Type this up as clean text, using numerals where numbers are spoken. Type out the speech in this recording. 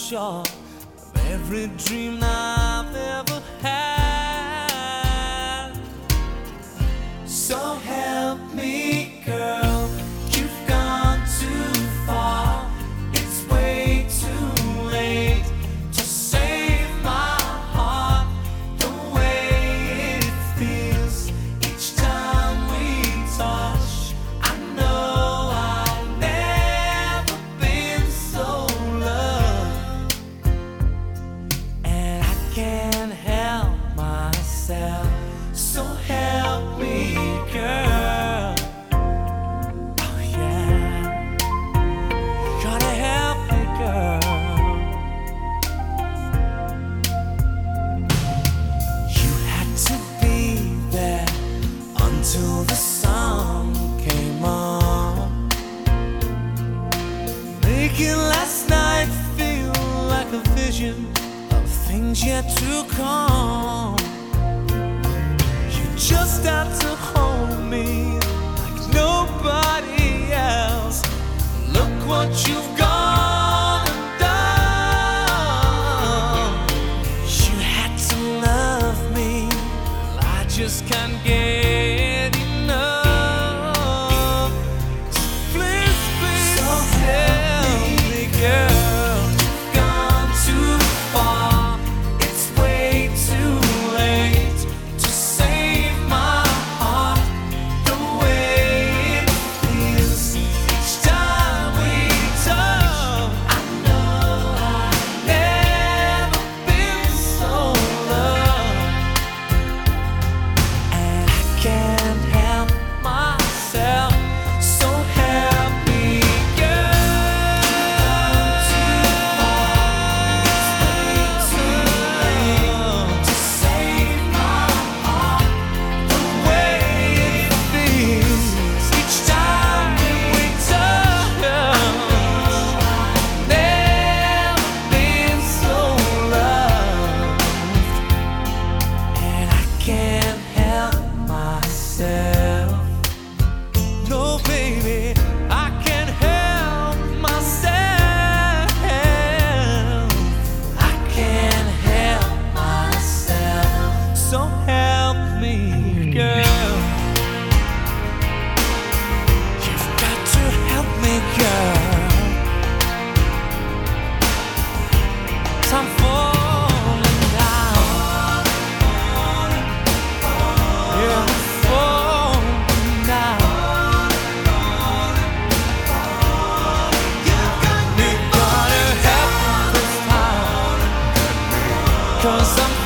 short of every dream I've ever had. So help me, girl, you've gone too far. It's way too late to save my heart. The way it feels each time we touch, I know I've never been so loved, and I can't help myself. So help me, girl. Oh yeah, gotta help me, girl. You had to be there until the sun came on, making last night feel like a vision of things yet to come. You just had to hold me like nobody else. Look what you've gone and done. You had to love me, I just can't get enough. So please, please, so help me, girl. You've gone too far. It's way too late to save my heart. The way it feels each time we touch, I know I've never been so loved, and I can't help myself. So help me, girl. Too far, it's way too late to save my heart. The way it feels each time we touch, never been so loved, and I can't help myself. No, baby, I can't help myself. I can't help myself. So help me, girl. You've got to help me, girl. 'Cause I'm falling down. Yeah, I'm falling down. You gotta help me this time, 'cause I'm